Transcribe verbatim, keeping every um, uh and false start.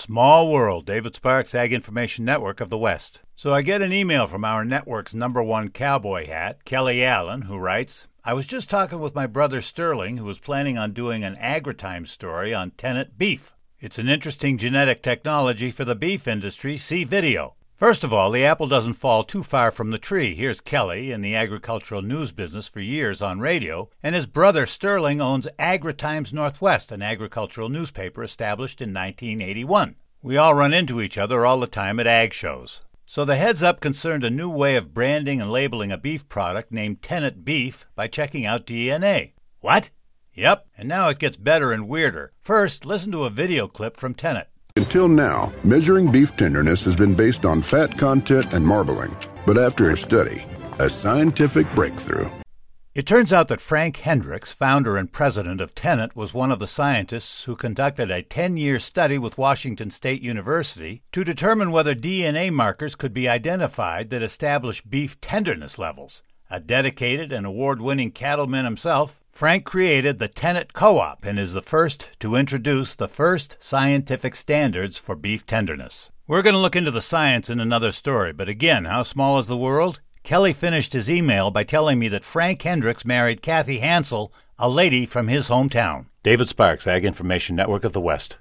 Small world, David Sparks, Ag Information Network of the West. So I get an email from our network's number one cowboy hat, Kelly Allen, who writes, I was just talking with my brother Sterling, who was planning on doing an Agritime story on Tennant beef. It's an interesting genetic technology for the beef industry. See video. First of all, the apple doesn't fall too far from the tree. Here's Kelly, in the agricultural news business for years on radio, and his brother Sterling owns Agri-Times Northwest, an agricultural newspaper established in nineteen eighty-one. We all run into each other all the time at ag shows. So the heads up concerned a new way of branding and labeling a beef product named Tennant beef by checking out D N A. What? Yep, and now it gets better and weirder. First, listen to a video clip from Tennant. Until now, measuring beef tenderness has been based on fat content and marbling. But after a study, a scientific breakthrough. It turns out that Frank Hendricks, founder and president of Tennant, was one of the scientists who conducted a ten-year study with Washington State University to determine whether D N A markers could be identified that establish beef tenderness levels. A dedicated and award-winning cattleman himself, Frank created the Tennant Co-op and is the first to introduce the first scientific standards for beef tenderness. We're going to look into the science in another story, but again, how small is the world? Kelly finished his email by telling me that Frank Hendricks married Kathy Hansel, a lady from his hometown. David Sparks, Ag Information Network of the West.